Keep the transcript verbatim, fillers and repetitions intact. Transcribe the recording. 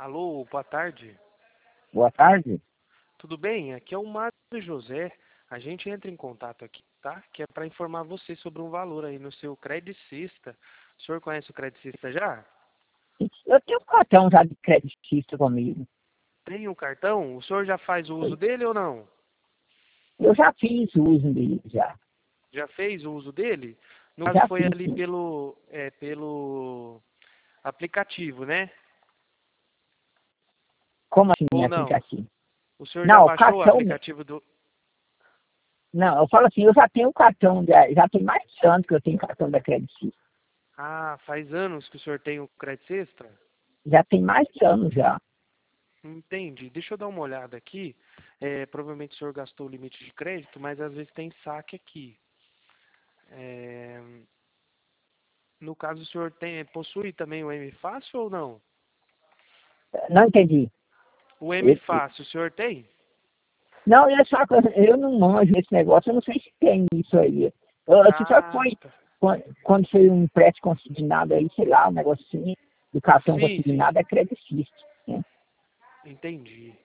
Alô, boa tarde. Boa tarde. Tudo bem? Aqui é o Mário José. A gente entra em contato aqui, tá? Que é para informar você sobre um valor aí no seu Credicista. O senhor conhece o Credicista já? Eu tenho um cartão já de creditista comigo. Tem um cartão? O senhor já faz o uso dele ou não? Eu já fiz uso dele, já. Já fez o uso dele? No caso Já foi fiz, ali sim. pelo, é, pelo aplicativo, né? Como assim, Ou não? aplicativo? O senhor já Não, o baixou o cartão... me- aplicativo do... Não, eu falo assim, eu já tenho um cartão, já, já tem mais de anos que eu tenho cartão da creditista. Ah, faz anos que o senhor tem o Credicista? Já tem mais de anos já. Entendi. Deixa eu dar uma olhada aqui. É, provavelmente o senhor gastou o limite de crédito, mas às vezes tem saque aqui. É, no caso, o senhor tem, possui também o M Fácil ou não? Não entendi. O M Eu- Fácil, o senhor tem? Não, é só coisa, eu não manjo esse negócio, eu não sei se tem isso aí. Eu, se só Ah, foi tá. quando, quando foi um empréstimo consignado aí, sei lá, um negócio assim, do cartão Sim, sim. consignado é creditista, né? Entendi.